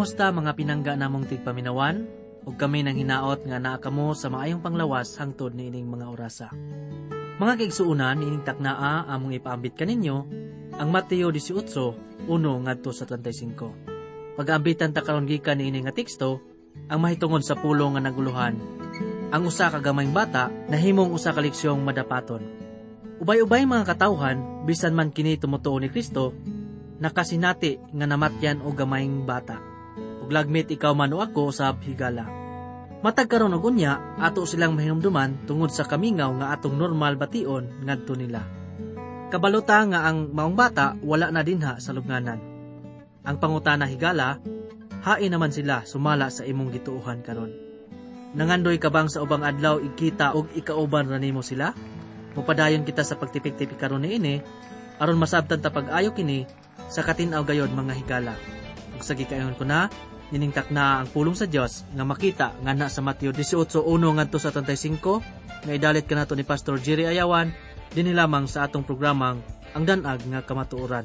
Kamusta mga pinangga namong tigpaminawan? Ug kami nang hinaot nga naa kamo sa maayong panglawas hangtod niining mga orasa. Mga kaigsuunan, niining taknaa among ipaambit kaninyo ang Mateo 18:1 ngadto sa 35. Pag-ambitan ta karon gikan niining nga teksto, ang mahitungod sa pulong nga naguluhan. Ang usa ka gamayng bata nahimong usa ka leksyong madapaton. Ubay-ubay mga katawhan, bisan man kini tumutuo ni Kristo, nakasinati nga namatyan og gamayng bata. Ug lagmit ikaw man o ako usab higala. Matag karon og unya, ato silang mahinumduman tungod sa kamingaw nga atong normal bation ngadto nila. Kabalota nga ang maong bata wala na dinha sa lubnganan. Ang pangutana higala, hain naman sila sumala sa imong gituohan karon. Nangandoy ka bang sa ubang adlaw ikita og ikauban ra nimo sila? Mupadayon kita sa pagtipik-tipik karon niini, aron masabtan ta pag-ayo kini sa katinaw gayod mga higala. Ug sa gikayon ko na, niningtak na ang pulong sa Dios nga makita nga na sa Mateo 18:1 ngadto sa 35 nga idalit kanato ni Pastor Jerry Ayawan dinhi lamang sa atong programang Ang Danag nga Kamatuoran.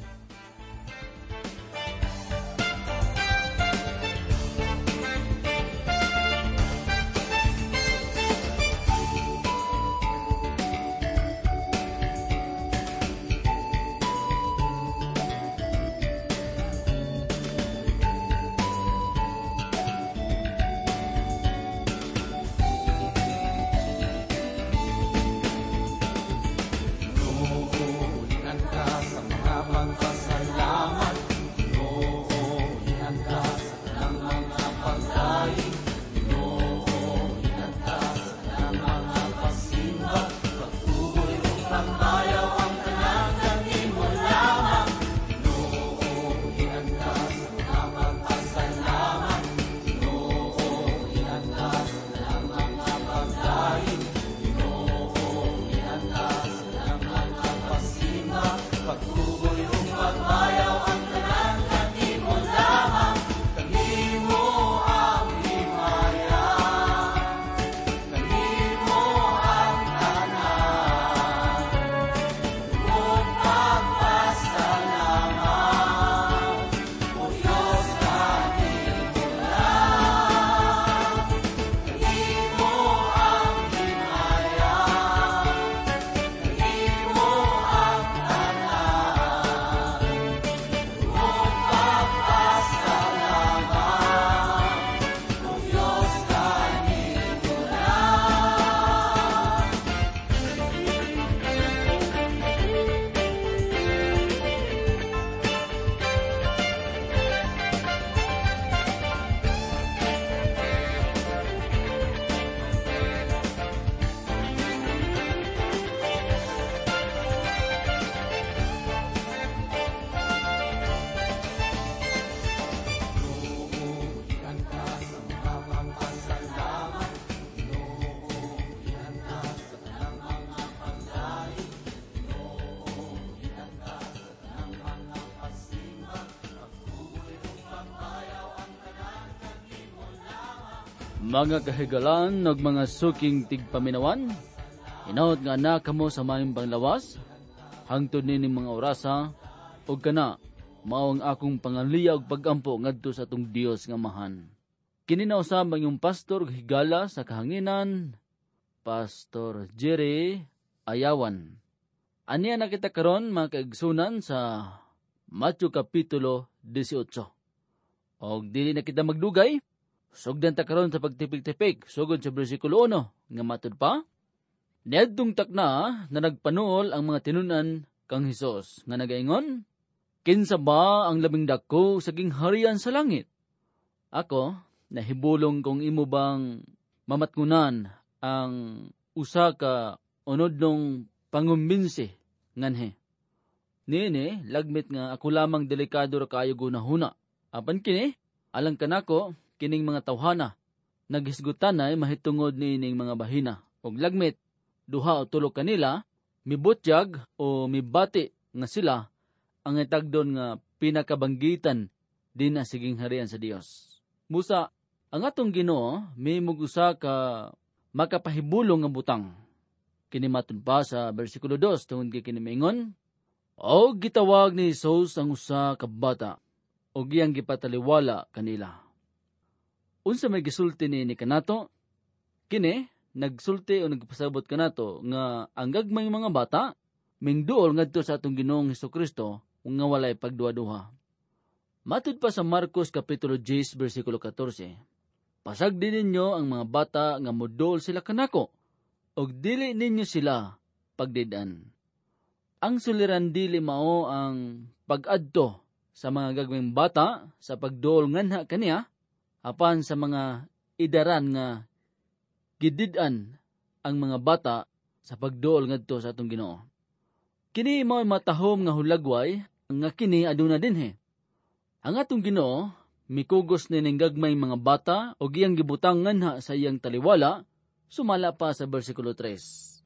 Mga kahigalan ng mga suking tigpaminawan, hinaot nga na kamo sa mayong panglawas, hangtod nining mga orasa, o kana, maong akong pangaliya og pagampo ngadto sa atong Dios nga mahan. Kininausab ang iyong pastor higala sa kahanginan, Pastor Jerry Ayawan. Aniya na kita karon mga kaigsunan sa Matthew Kapitulo 18. Og dili na kita magdugay, sugdan ta karon sa pagtipik-tipik sugod sa bersikulo 1 nga matud pa. Niadtong takna na nagpanuol ang mga tinunan kang Hesus nga nagaingon, kinsa ba ang labing dako sa gingharian sa langit? Ako nahibulong kung imo bang mamatngunan ang usa ka unodnong pangumbinsi nganhe. Nini lagmit nga ako lamang delikado ra kaayo gunahuna. Apan kini alang kanako kining mga tawhana, naghisgutan na mahitungod niining mga bahina. Og lagmit, duha o tulo kanila, mibutyag o mibati nga sila ang itagdon nga pinakabanggitan din na siging harian sa Dios. Musa, ang atong Ginoo may mugusa ka makapahibulong nga butang. Kinimatun pa sa bersikulo 2 tungod kay kinimingon, o gitawag ni Jesus ang usa ka bata, o giyang gipataliwala kanila. Unsa may gisulti ni kanato? Kini nagsulti o nagpasabot kanato nga ang gagmayng mga bata mingduol ngadto sa atong Ginoong Hesukristo nga walay pagduwa-duha. Matud pa sa Marcos kapitulo 10 bersikulo 14. Pasagdi ninyo ang mga bata nga modol sila kanako, og dili ninyo sila pagdidan. Ang suliran dili mao ang pag-adto sa mga gagmayng bata sa pagduol nganha kaniya, apan sa mga idaran nga gididan ang mga bata sa pagduol ngadto sa atong Ginoo. Kini mao matahom nga hulagway nga kini aduna dinhi. Ang atong Ginoo mikugos nining gagmay mga bata o iyang gibutang nganha sa iyang taliwala, sumala pa sa bersikulo 3.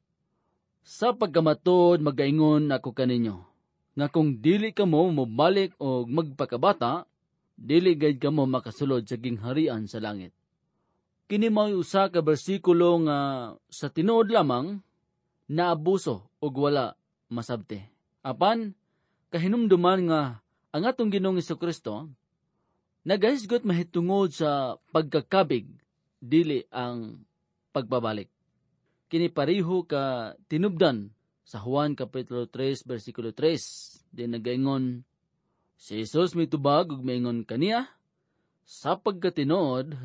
Sa pagkamatod magaingon ako kaninyo, nga kung dili kamo mobalik o magpakabata, dili gayud kamo makasulod sa gingharian sa langit. Kini mao usa ka bersikulo nga sa tinuod lamang naabuso og wala masabte. Apan kahinumduman nga ang atong Ginoong Hesukristo nagahisgot mahitungod sa pagkakabig, dili ang pagbabalik. Kini pareho ka tinubdan sa Juan kapitulo 3 bersikulo 3, di nagaingon, si Jesus mitubag ug maingon kaniya, sa pagkatinuod,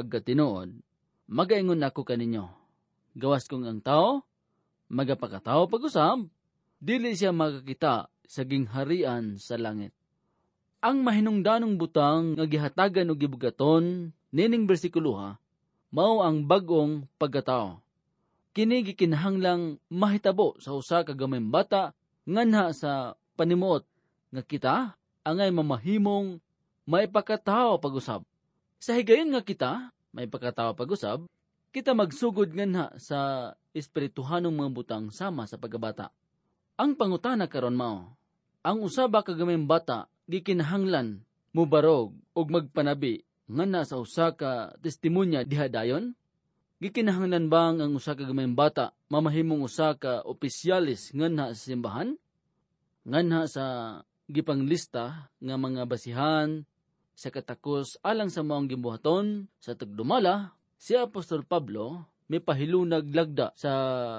magaingon ako kaninyo, gawas kong ang tao, magapakatao pag-usab, dili siya makakita sa gingharian sa langit. Ang mahinungdanong butang nga gihatagan og gibugaton nining bersikulo mao ang bag-ong pagkatao. Kini gikinahanglang mahitabo sa usa ka gamayng bata nganha sa panimuot nga kita angay mamahimong maipakatao pag-usab. Sa higayon nga kita maipakatao pag-usab, kita magsugod nganha sa espirituhanong mga butang sama sa pagkabata. Ang pangutana karon mao, ang usaba ka gamayng bata gikinahanglan mubarog og magpanabi nganha sa usa ka testimonya diha dayon? Gikinahanglan bang ang usa ka gamayng bata mamahimong usa ka opisyalis nganha sa simbahan? Nganha sa gipanglista nga mga basihan sa katakos alang sa maong gibuhaton sa tagdumala, si Apostol Pablo may pahilunag lagda sa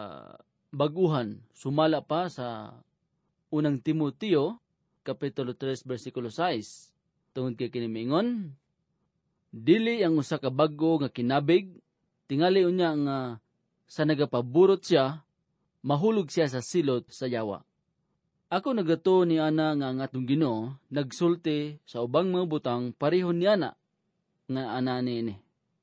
baguhan sumala pa sa unang Timoteo kapitulo 3 bersikulo 6. Tungod kay kini miingon, dili ang usa ka bago nga kinabig, tingali unya nga sa nagapaburot siya, mahulog siya sa silot sa yawa. Ako nagato ni ana nga ang atong Ginoo nagsulti sa ubang mga butang parehon ni ana nga ana niini.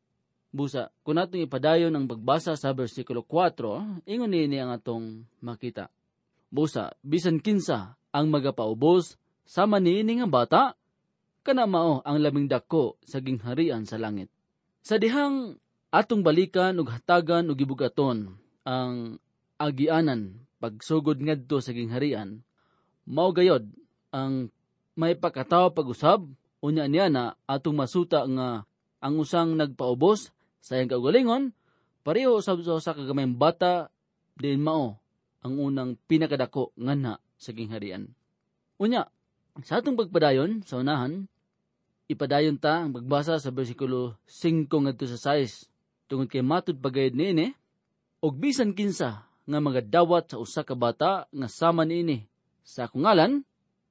Busa, kung atong ipadayon ang pagbasa sa bersikulo 4, ingon niini ang atong makita. Busa, bisan kinsa ang magapaubos sama niini nga bata, kana mao ang labing dako sa gingharian sa langit. Sa dihang atong balikan ug hatagan ug gibugaton ang agianan pagsugod ngadto sa gingharian, mao gayod ang may pakataw pag-usab, unya niya na atong masuta nga ang usang nagpaubos sa iyang kaugalingon, pareho usab sa kagamay bata, diin mao ang unang pinakadako nganha sa gingharian. Unya, sa atong pagpadayon sa unahan, ipadayon ta ang pagbasa sa bersikulo 5 ngadto sa 6, tungod kay matud pagayad niini, og bisan kinsa nga magadawat sa usa ka bata nga sama niini sa akong ngalan,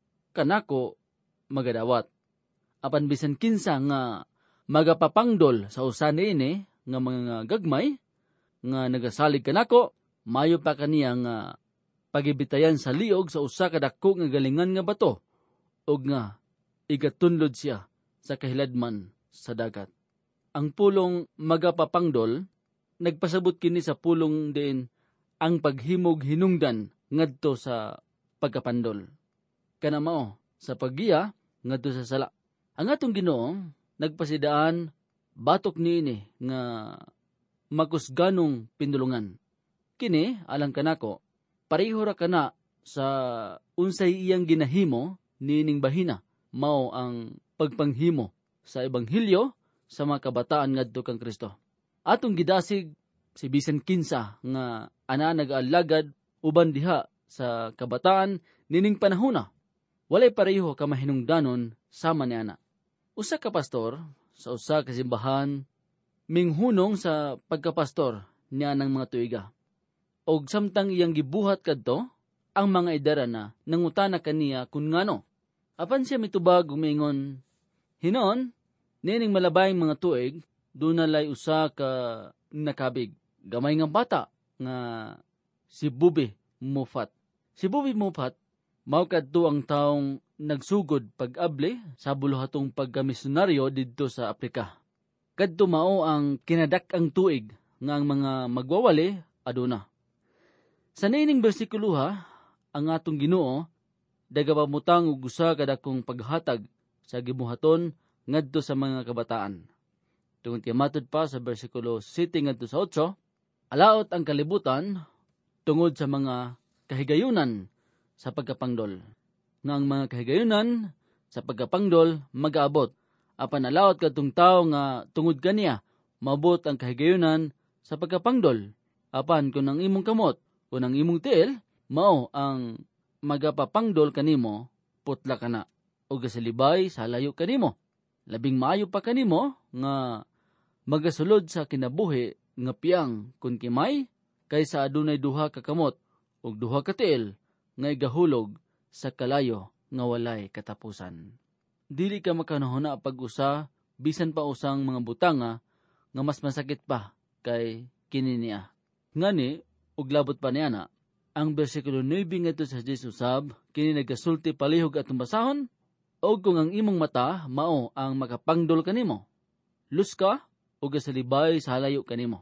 kanako magadawat. Apan bisan kinsa nga magapapangdol sa usa niini nga mga gagmay nga nagasalig kanako, mayo pa kaniya nga pagibitayan sa liog sa usa ka dako nga galingan nga bato ug nga igatunlod siya sa kahiladman sa dagat. Ang pulong magapapangdol nagpasabot kini sa pulong diin ang paghimog hinungdan ngadto sa pagkapandol. Kana mao sa paggiya ngadto sa sala. Ang atong Ginoo nagpasidaan batok niini nga makusganong pindulungan. Kini alang kanako pareho ra kana sa unsay iyang ginahimo nining bahina, mao ang pagpanghimo sa ebanghelyo sa mga kabataan ngadto kang Kristo. Atong gidasig si bisan kinsa nga ana nag-alagad uban diha sa kabataan nining panahona. Walay pareho ka mahinungdanon sama ni ana. Usa ka pastor sa usa ka simbahan minghunong sa pagkapastor niya ng mga tuiga. Og samtang iyang gibuhat kadto, ang mga idara na nangutana kaniya kung ngano. Apan siya mitubag umingon, hinon, nining malabayng mga tuig, dunalay usa ka nakabig. Gamay nga bata nga si Bobby Moffat. Si Bobby Moffat, mao kadto ang taong nagsugod pag-abli sa buluhatong pagkamisyonaryo didto sa Afrika. Kadto mao ang kinadak-ang tuig nga ang mga magwawali aduna. Sa nining bersikulo ang atong Ginoo dagapamutang og usa kadakong paghatag sa gibuhaton ngadto sa mga kabataan. Tungod kay matud pa sa bersikulo 7 ngadto sa 8, alaot ang kalibutan tungod sa mga kahigayunan sa pagkapangdol. Nga ang mga kahigayunan sa pagkapangdol mag-aabot. Apan alaot kadtong tawo nga tungod kaniya maabot ang kahigayunan sa pagkapangdol. Apan kung ang imong kamot o ang imong tiil mao ang magapapangdol kanimo, putla kana o gasalibay sa layo kanimo. Labing maayo pa kanimo nga magasulod sa kinabuhi nga piyang kun kimay kaysa adunay duha ka kamot ug duha ka tiil nga igahulog sa kalayo nga walay katapusan. Dili ka makanahuna pag-usa bisan pa usang mga butanga nga mas masakit pa kay kini niya. Ngani ug labot pa niya na ang bersikulo 9 ngadto sa 10 usab kini nagasulti palihog atong basahon og kung ang imong mata mao ang makapangdol kanimo. Luska o gasalibay sa halayo kanimo.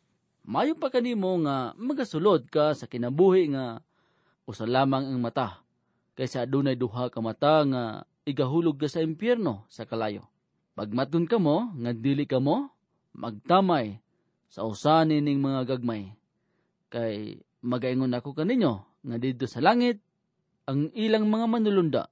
Mayo pa kanimo nga magasulod ka sa kinabuhi nga usa lamang ang mata kaysa adunay duha ka mata nga igahulog ka sa impyerno sa kalayo. Pagmaton ka mo nga dili ka mo magtamay sa usa nining mga gagmay. Kay magaingon ako kaninyo nga didto sa langit ang ilang mga manulunda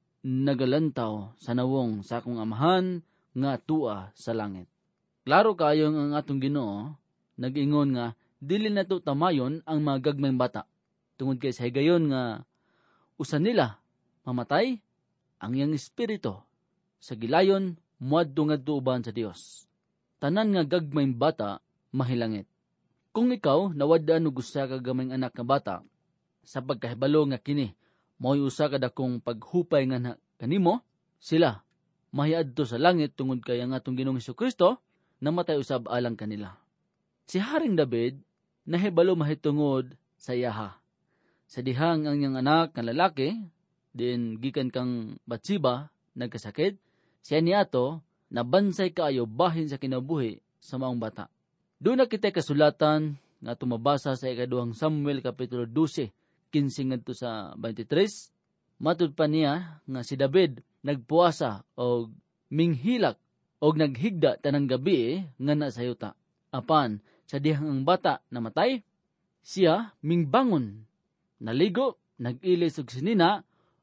nagalantaw sa nawong sa akong amahan nga tua sa langit. Klaro kayo ang atong Ginoo nag-ingon nga dili nato tamayon ang mga gagmayng bata. Tungod kay sa higayon nga usan nila mamatay ang iyang espiritu sa gilayon muadto ngadto uban sa Dios. Tanan nga gagmayng bata mahilangit. Kung ikaw nawadaan og usa ka gamayng anak nga bata sa pagkahibalo nga kini mao'y usa ka dakong paghupay nga kanimo, sila mahiadto sa langit tungod kay ang atong Ginoong Hesukristo namatay usab alang kanila. Si Haring David nahibalo mahitungod sa iyaha. Sa dihang ang iyang anak nga lalaki din gikan kang Batsiba nagkasakit, siya niyato nabansay kaayo bahin sa kinabuhi sa maong bata. Doon na kita kasulatan nga tumabasa sa ikaduhang Samuel kapitulo 12, 15 ngadto sa 23. Matud pa niya nga si David nagpuasa og minghilak og naghigda tanang gabi nga nasayuta. Apan sa dihang ang bata namatay, siya mingbangon, naligo, nag-ilis og sinina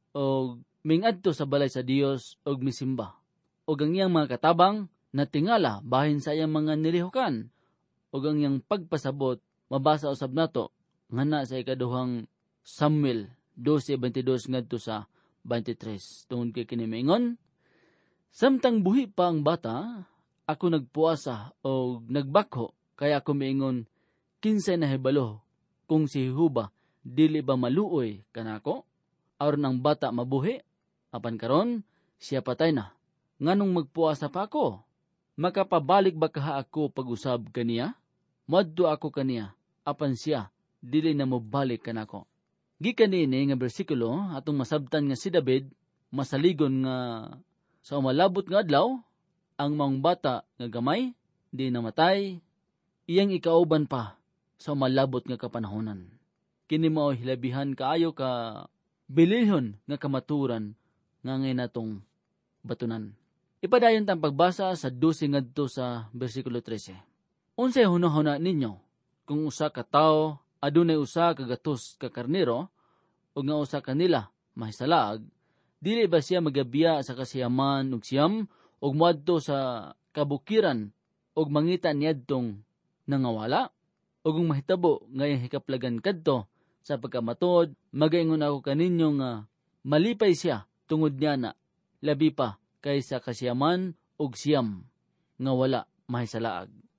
og mingadto sa balay sa Dios og misimba. Og ang iyang mga katabang natingala bahin sa iyang mga nilihukan. Og ang iyang pagpasabot mabasa usab nato ngana sa ikaduhang Samuel 12:22 ngadto sa 23. Tungod kay kini maingon, samtang buhi pa ang bata, ako nagpuasa o nagbakho, kaya ako maingon, kinsay nahibalo, kung si Jehovah dili ba maluoy kanako? Aron ang bata mabuhi, apan karon siya patay na. Nganong magpuasa pa ako? Makapabalik ba kaha ako pag-usab kaniya? Madto ako kaniya, apan siya dili na mo balik kanako. Gikan niini nga bersikulo atong masabtan nga si David masaligon nga sa umalabot nga adlaw ang maong bata nga gamay di namatay, iyang ikauban pa sa umalabot nga kapanahonan. Kini mao hilabihan kaayo ka bilihon nga kamaturan nga ngay natong batunan. Ipadayon tang pagbasa sa 12 ngadto sa bersikulo 13. Unsay hunahuna ninyo kung usa ka tawo adunay usa ka gatos ka karnero o nga usa kanila mahisalaag, dili ba siya magabiya sa kasiyaman ug siyam ug moadto sa kabukiran ug mangita niadtong nangawala? Ug kung mahitabo nga iyang hikaplagan kadto sa pagkamatod, magaingon ako kaninyo nga malipay siya tungod niya na labi pa kaysa kasiyaman ug siyam nga wala mahisalaag.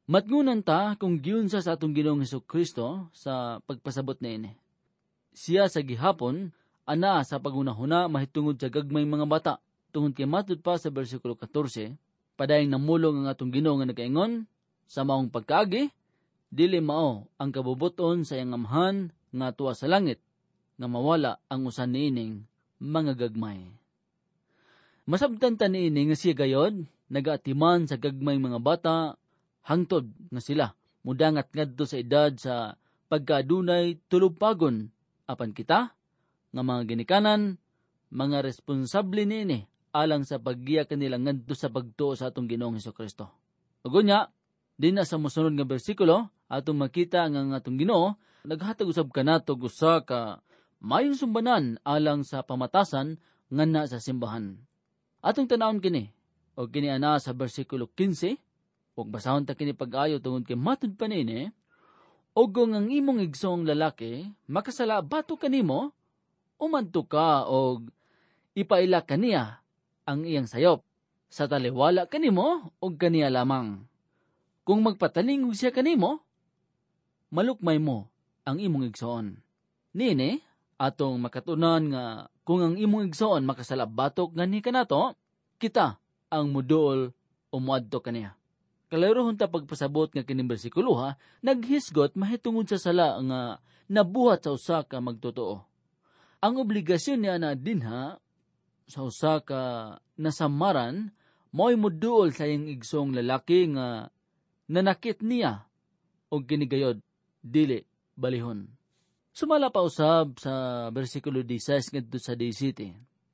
Matngunan ta kung giunsa sa atong Ginoong Hesukristo sa pagpasabot niini. Siya sa gihapon, ana sa pagunahuna mahitungod sa gagmay mga bata. Tungod kay matud pa sa bersikulo 14, padayang namulong ang atong Ginoo nga nagaingon, sa maong pagkaagi, dili mao ang kabubuton sa iyang amhan nga tuwa sa langit, nga mawala ang usan niining mga gagmay. Masabtan ta niini nga siya gayod, nagaatiman sa gagmay mga bata, hangtod nga sila mudangat ngadto sa edad sa pagkaadunay tulog-pagon. Apan kita nga mga ginikanan, mga responsable niini alang sa paggiya kanila ngadto sa pagtuo sa atong Ginoong Hesukristo. Ug unya, din na sa mosunod nga bersikulo atong makita nga ang atong Ginoo naghatag usab kanato usa ka mayong sumbanan alang sa pamatasan nganna sa simbahan. Atong tanawon kini o kini ana sa bersikulo 15. Ug basahon ta kini pag-ayo tungod kay matud pa niini, og kung ang imong igsoong lalaki makasala bato kanimo, umadto ka og ipaila kaniya ang iyang sayop. Sa taliwala kanimo og kaniya lamang. Kung magpatalingog siya kanimo, malukmay mo ang imong igsoon. Niini, atong makatunan nga kung ang imong igsoon makasala batok ngani kanato, kita ang muduol o muadto kaniya. Kalaruhon ta pagpasabot nga kining bersikulo ha, naghisgot mahitungod sa sala nga nabuhat sa usa ka magtotoo. Ang obligasyon niya na dinha sa usa ka nasamaran mo'y muduol sa iyang igsong lalaki nga nanakit niya o ginigayod, dili balihon. Sumala pa usab sa bersikulo 16 ngadto sa 17.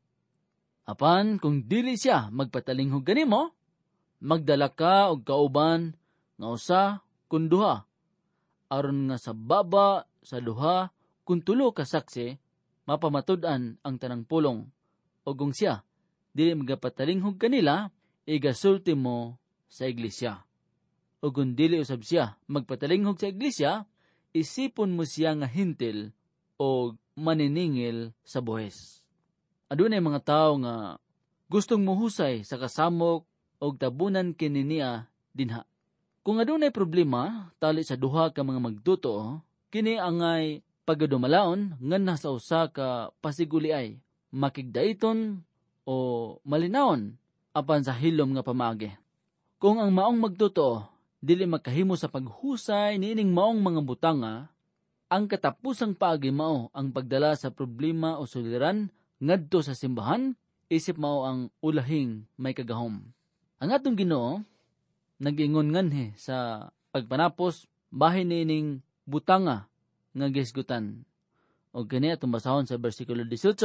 Apan kung dili siya magpatalinghog kanimo, magdala ka og kauban nga usa kun duha, aron nga sa baba sa duha kun tulo ka saksi mapamatud-an ang tanang pulong. O kung siya dili magapatalinghog kanila, igasulti mo sa iglesia. O kung dili usab siya magpatalinghog sa iglesia, isipon mo siya nga hintil o maniningil sa buhes. Adunay mga tawo nga gustong muhusay sa kasamok og tabunan kini niya dinha. Kung adunay problema tali sa duha ka mga magtutoo, kini angay pagadumalaon nganna sa usa ka pasiguliay, makigdaiton o malinawon apan sa hilom nga pamaagi. Kung ang maong magtutoo dili makahimo sa paghusay niining maong mga butanga, ang katapusang paagi mao ang pagdala sa problema o suliran ngadto sa simbahan, isip mao ang ulahing may kagahom. Ang atong Ginoo nag-ingon nganhi sa pagpanapos bahin niining butanga nga gisgutan. O kini atong basahon sa bersikulo 18.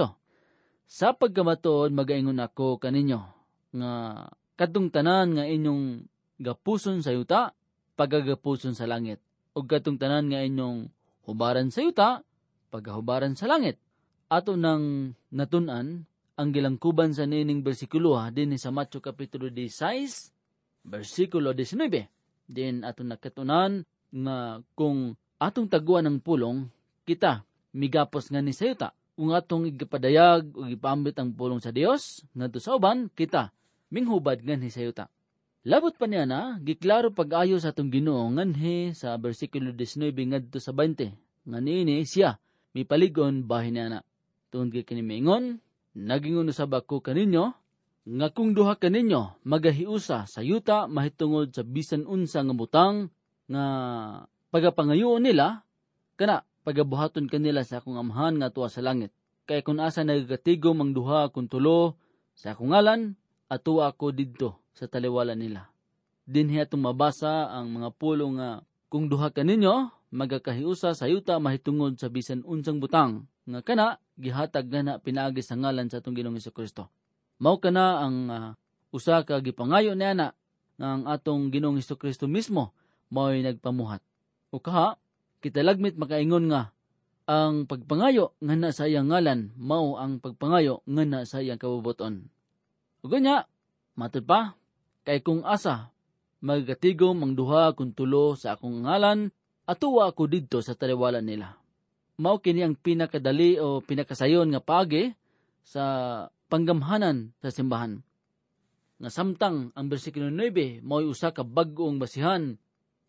Sa pagkamatuod magaingon ako kaninyo nga kadtong tanan nga inyong gapuson sa yuta, pagagapuson sa langit. O kadtong tanan nga inyong hubaran sa yuta, pagahubaran sa langit. Ato nang natun-an ang gilangkuban sa nining bersikulo din sa Matthew Kapitulo 16, versikulo 19. Din atong nakatunan nga kung atong taguan ng pulong, kita migapos nga ni sayuta. Kung atong igipadayag o ipambit ang pulong sa Dios, ngadto sa uban, kita minghubad nga ni sayuta. Labot pa niya na, giklaro pag-ayo sa atong Ginoo nganhi sa versikulo 19 ngadto sa 20. Nga niini siya mipaligon bahin niya na. Tungod kay kini miingon, nagingon usab ako kaninyo, nga kung duha kaninyo magahiusa sa yuta mahitungod sa bisan unsa nga butang nga pagapangayoon nila, kana pagabuhaton kanila sa akong amhan nga tuwa sa langit. Kay kung asa nagatigom ang duha kung tulo sa akong ngalan, atuwa ako didto sa taliwala nila. Dinhi atong mabasa ang mga pulong nga kung duha kaninyo magakahiusa sa yuta mahitungod sa bisan unsang butang nga kana gihatag na pinaagi sa ngalan sa atong Ginoong Hesukristo. Mao kana ang usa ka gipangayo niya na nga ang atong Ginoong Hesukristo mismo mao'y nagpamuhat. O kaha, kita lagmit makaingon nga ang pagpangayo nga na sa iyang ngalan mao ang pagpangayo nga na sa iyang kabubuton. O ganya, matud pa, kay kung asa magkatigom ang duha kung tulo sa akong ngalan, atuwa ako didto sa taliwala nila. Mao kini ang pinakadali o pinakasayon nga paagi sa panggamhanan sa simbahan. Nga samtang ang bersikulo 9 mao'y usa ka bag-ong basihan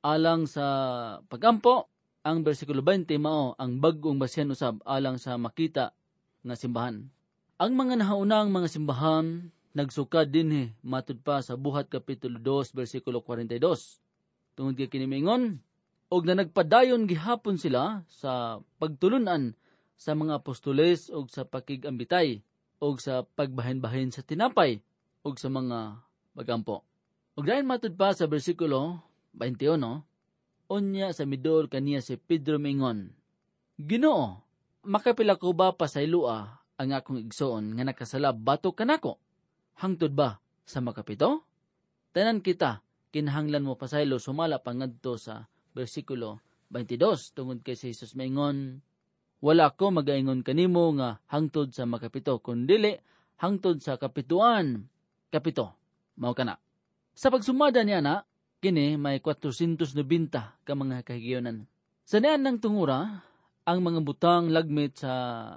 alang sa pagampo. Ang bersikulo 20 mao ang bag-ong basihan usab alang sa makita nga simbahan. Ang mga nahaunang mga simbahan nagsukad dinhi matud pa sa Buhat kapitulo 2 bersikulo 42. Tungod kay kini miingon, og na nagpadayon gihapon sila sa pagtulunan sa mga apostoles og sa pakigambitay og sa pagbahin-bahin sa tinapay og sa mga pagampo. Og dayon matud pa sa bersikulo 21, unya sa midol kaniya si Pedro mingon, Ginoo, makapila ko ba pasaylua ang akong igsoon nga nakasala batok kanako? Hangtod ba sa makapito? Tanan kita, kinahanglan mo pasaylo sumala pangadto sa bersikulo 22, tungod kay si Jesus mingon, wala ko magaingon kanimo nga hangtod sa makapito, kundili hangtod sa kapituan. Kapito, mao kana. Sa pagsumada niya na, kini may 490 ka mga kahigayonan. Sa niyan ng tungura, ang mga butang lagmit sa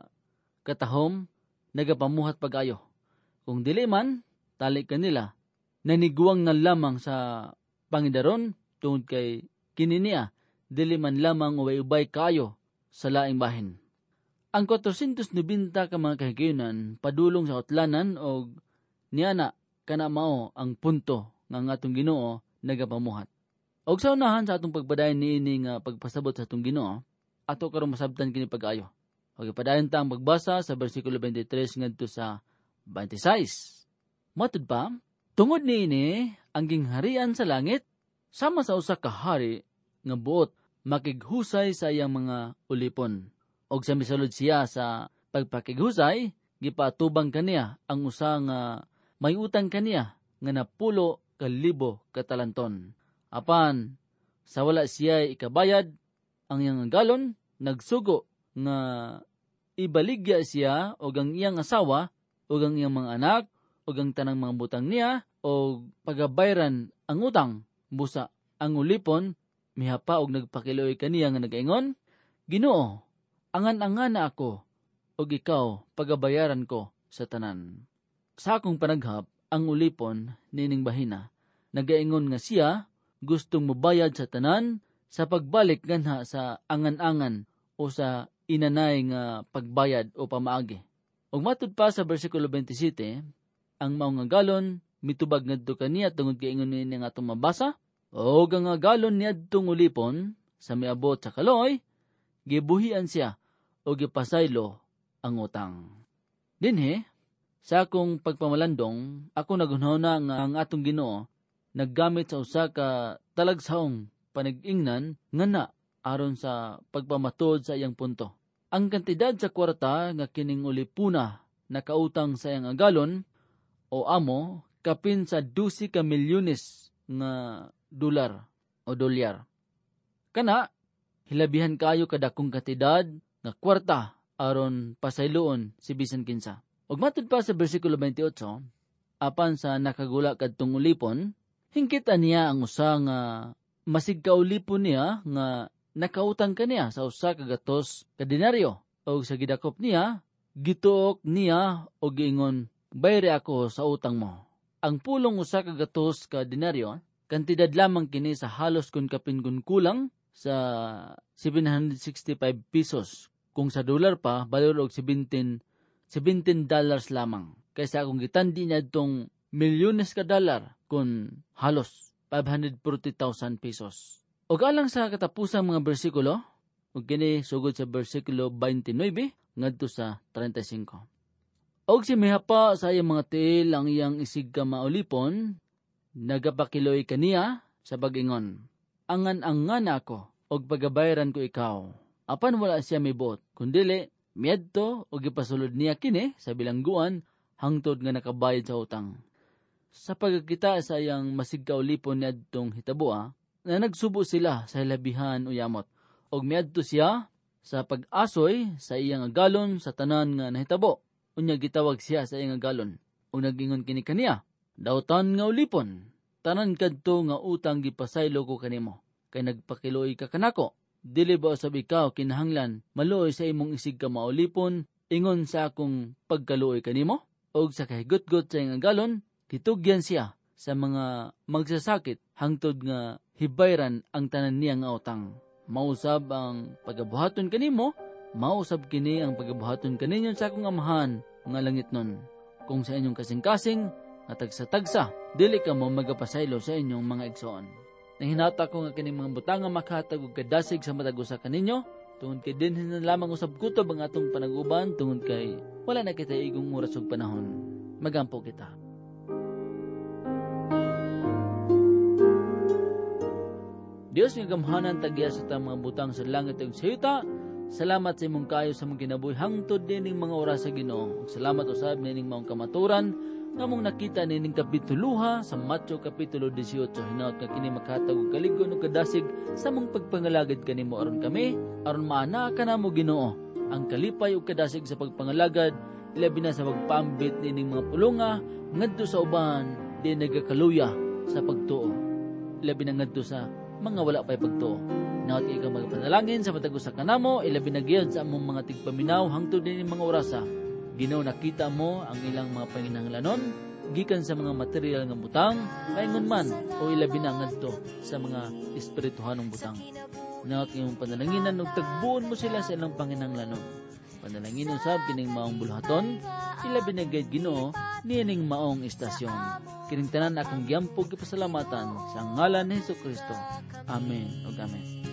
katahom, nagapamuhat pag-ayo. Kung dili man, tali kanila, naniguang na lamang sa pangidaron, tungod kay kini niya, dili man lamang ubay-ubay kayo sa laing bahin. Ang 490 ka mga kahigayonan, padulong sa utlanan o niyana, kana mao ang punto nga atong Ginoo nagapamuhat. Og sa unahan sa atong pagbadayon niini nga pagpasabot sa atong Ginoo, ato karon masabtan kini pag-ayo. Og ipadayon ta ang pagbasa sa bersikulo 23 ngadto sa 26. Matud pa, tungod niini ang gingharian sa langit sama sa usa ka hari nga buot makighusay sa iyang mga ulipon. Og sa misulod siya sa pagpakighusay, gipatubang kaniya ang usa nga may utang kaniya nga napulo 1,000 katalanton. Apan, sa wala siya ikabayad, ang iyang galon, nagsugo nga ibaligya siya o ang iyang asawa o ang iyang mga anak o ang tanang mga butang niya o pagabayran ang utang. Busa, ang ulipon, mihapa og nagpakiloy kaniya nga nagaingon, Ginoo, angan-angan na ako o ikaw pagabayaran ko sa tanan. Sa akong panaghap, ang ulipon nining bahina, nagaingon nga siya gustong mobayad sa tanan sa pagbalik ganha sa angan-angan o sa inanay nga pagbayad o pamaagi. Ug matud pa sa bersikulo 27, ang mao nga galon mitubag ngadto kaniya tungod kay ingon ni nga atong mabasa, og ang galon niadtong ulipon sa miabot sa kaloy, gibuhian siya o gipasaylo ang utang. Dinhi, sa akong pagpamalandong, ako nagunahuna nga ang atong Ginoo naggamit sa usa ka talagsaong panag-ingnan nga na aron sa pagpamatod sa iyang punto. Ang kantidad sa kwarta nga kining ulipuna nakautang sa iyang galon o amo kapin sa 12 ka milyones nga dolyar. Kana, hilabihan kayo kadakong kantidad nga kwarta aron pasayloon si bisan kinsa. Ug matud pa sa bersikulo 28, apan sa nakagula kadtong ulipon, hingkit niya ang usa nga masigkaulipon niya nga nakautang kaniya sa usa ka gatos ka denaryo. Og sa gidakop niya, gituok niya og giingon, bayre ako sa utang mo. Ang pulong usa ka gatos ka denaryo, kantidad lamang kini sa halos kun kapingun kulang sa 765 pesos. Kung sa dolar pa, balor og $17 lamang. Kaysa akong gitandi niya itong milyones ka dolar kung halos 540,000 pesos. O alang sa katapusang mga bersikulo, o kini sugod sa bersikulo 29 ngadto sa 35. Og si mihapa sa iyang mga tiil ang iyang isig ka maulipon, nagapakiloy kaniya sa pag-ingon, angan-angan ako og pagabayaran ko ikaw. Apan wala siya mibuot, kundili miadto og gipasulod niya kini sa bilangguan hangtod nga nakabayad sa utang. Sa pagkakita sa iyang masigkaulipon niadtong hitabua, na nagsubo sila sa hilabihan o yamot, og miadto siya sa pag-asoy sa iyang galon sa tanan nga nahitabo. Unya gitawag siya sa iyang galon, ug nagingon kini kaniya, dawtan nga ulipon, tanan kadto nga utang gipasaylo ko kanimo, kay nagpakiloy ka kanako. Dili ba usab ikaw kinahanglan maluoy sa imong isig ka maulipon ingon sa akong pagkaluoy kanimo? Og sa kahigot-got sa iyang galon, kitugyan siya sa mga magsasakit hangtod nga hibayran ang tanan niya nga utang. Mausab ang pagabuhaton kanimo, mausab kini ang pagabuhaton kaninyo sa akong amahan nga langit nun. Kung sa inyong kasing-kasing, nga tagsa-tagsa, dili ka mo magapasaylo sa inyong mga igsoon. Nahinata ko nga kining mga butang nga makahatag og kadasig sa matag usa kaninyo, tungod kay dinhin na lamang usab kutob ang atong panag-uban, tungod kay wala na kita igong oras ug panahon. Magampo kita. Dios nga gamhanan tagya sa tang mga butang sa langit ug sa yuta. Salamat sa imong kayo sa mong kinabuhi hangtod nining mga oras sa Ginoo. Salamat usab nining maong kamaturan nga mong nakita nining kapituluha sa Mateo kapitulo 18. Hinaut nga kini makahatag og kaligon ug kadasig sa mong pagpangalagad kanimo aron kami, aron maana kanamo Ginoo ang kalipay ug kadasig sa pagpangalagad, ilabi na sa pagpaambit nining mga pulunga ngadto sa uban di nagakaluya sa pagtuo. Ilabi na ngadto sa mga wala pay pagtuo. Naot ikaw magpanalangin sa matag usa kanamo, ilabi na gyud sa among mga tigpaminaw hangtod nining mga orasa. Ginoo, nakita mo ang ilang mga panginahanglanon gikan sa mga material nga butang, paingon man o ilabi na ngadto sa mga espirituhanong butang. Naot imong panalanginan ug tagbuon mo sila sa ilang panginahanglanon. Panalangin usab kining maong bulhaton, ilabi na gyud Ginoo nining maong istasyon. Kining tanan akong giampog gipasalamatan sa ngalan ni Hesukristo. Amen ug amen.